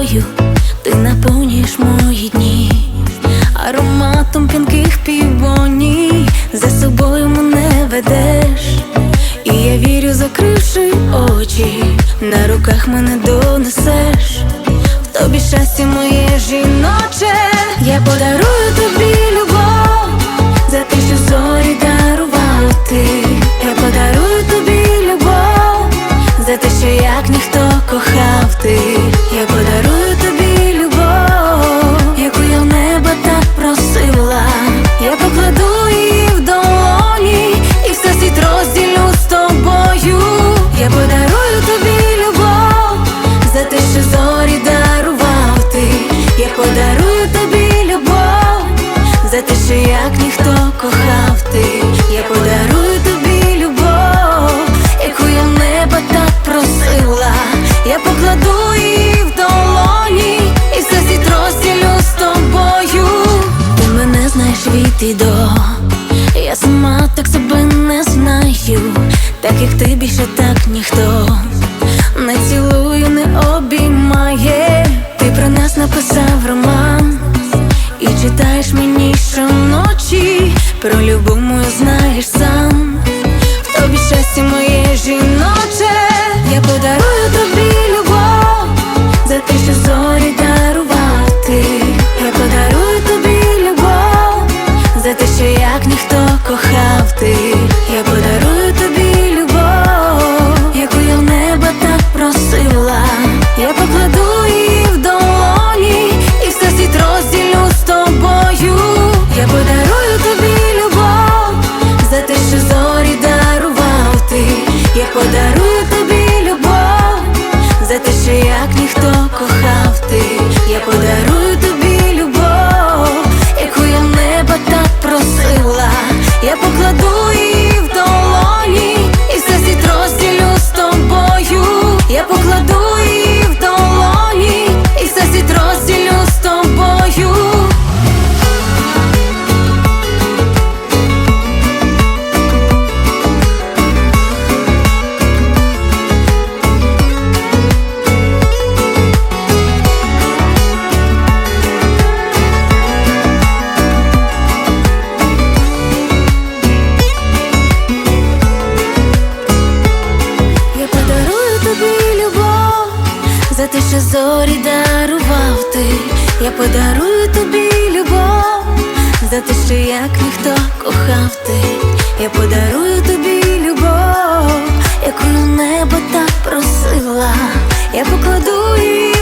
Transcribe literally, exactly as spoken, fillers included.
тобою ти наповнюєш мої дні ароматом п'янких півоній. За собою мене ведеш, і я вірю, закривши очі, на руках мене донесеш. В тобі щастя моє жіноче. Я подарую тобі любов за те, що зорі дарував ти. Я подарую тобі любов за те, що як ніхто кохав ти. Я подарую тобі любов, яку я в небо так просила. Я покладу її в долоні і все світ розділю з тобою. Я подарую тобі любов за те, що зорі дарував ти. Я подарую тобі любов за те, що як ніхто кохав ти. Я подарую тобі любов, яку я в небо так просила. Я покладу її в долоні і все світ розділю з тобою. Ти мене знаєш від і до, я сама так себе не знаю. Так як ти більше так ніхто не цілує, не обіймає. Ти про нас написав роман і читаєш мені щоночі. Про любов мою знаєш сам, в тобі щастя моє жіноче. Я подарую тобі любов за те, що зорі дарував ти. Я подарую тобі любов за те, що як ніхто кохав ти. Я подарую тобі любов, яку я в небо так просила. Я покладу її в долоні і все світ розділю з тобою. Я подарую тобі любов за те, що зорі дарував ти. Я подарую тобі любов за те, що як ніхто кохав ти. Я подарую тобі любов, яку я в небо так просила. Я покладу її в долоні і все світ розділю з тобою. Я покладу її в долоні і все світ розділю з тобою. За те, що зорі дарував ти. Я подарую тобі любов за те, що як ніхто кохав ти. Я подарую тобі любов, яку небо так просила. Я покладу її